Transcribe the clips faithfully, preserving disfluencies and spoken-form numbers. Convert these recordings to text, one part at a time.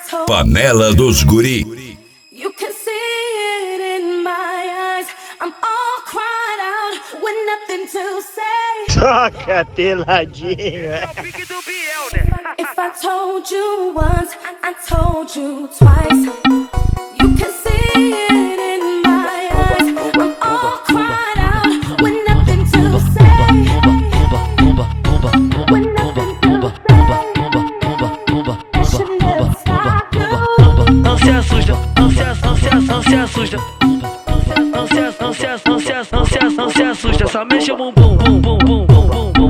Panela dos Guri. You can see it in my eyes. I'm all cried out with nothing to say. Toca teladinha. If I told you once, I told you twice. You can see it in my eyes. I'm all cried out with nothing to say. With nothing to say. I should never stop you. Não se assusta, não se assusta, não se assusta. Não se assusta, não se assusta, não se assusta, não se assusta, não se assusta. Só mexe o bumbum, bum bum bum bum bum bum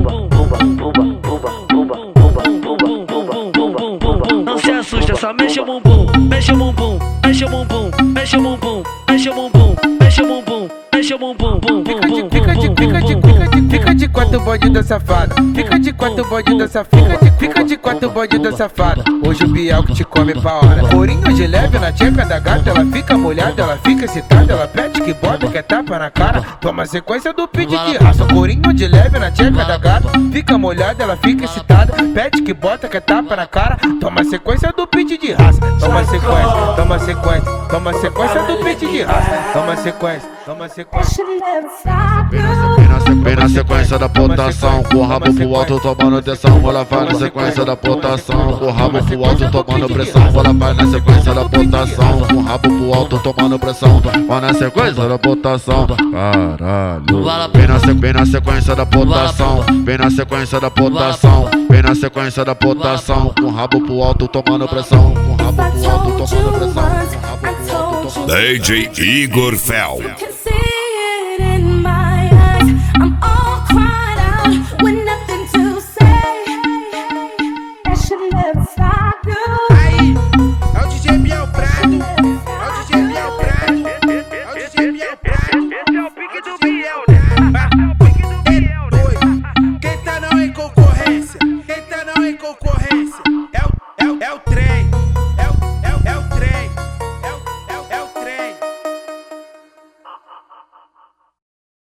bum. Não se assusta, só mexe o bumbum, mexe o bumbum, mexe o bumbum, mexe o bumbum, mexe o bumbum, mexe o bumbum, mexe o bumbum, bum bum bum. Fica de, fica de, fica de, fica de quatro bode da safada. Fica de quatro bode da safada. Fica de quatro bode da safada. Hoje o Biel que te come pra hora. Corinho de leve na tcheca da gata. Ela fica molhada, ela fica excitada. Ela pede que bota, quer tapa na cara. Toma sequência do pede de raça. Corinho de leve na tcheca da gata. Fica molhada, ela fica excitada. Pede que bota, quer tapa na cara. Toma sequência do pede de raça. Toma sequência, toma sequência. Toma sequência do pede de raça. Toma sequência, toma sequência. Vem na sequência da potação, com o rabo pro alto tomando atenção. Ela vai na sequência da potação, com o rabo pro alto tomando pressão. Ela vai na sequência da potação, com o rabo pro alto tomando pressão. Vai na sequência da potação, caralho. Vem na, vem na sequência da potação, vem na sequência da potação, vem na sequência da potação, com o rabo pro alto tomando pressão. Com o rabo pro alto tomando pressão. D J Igor Fel.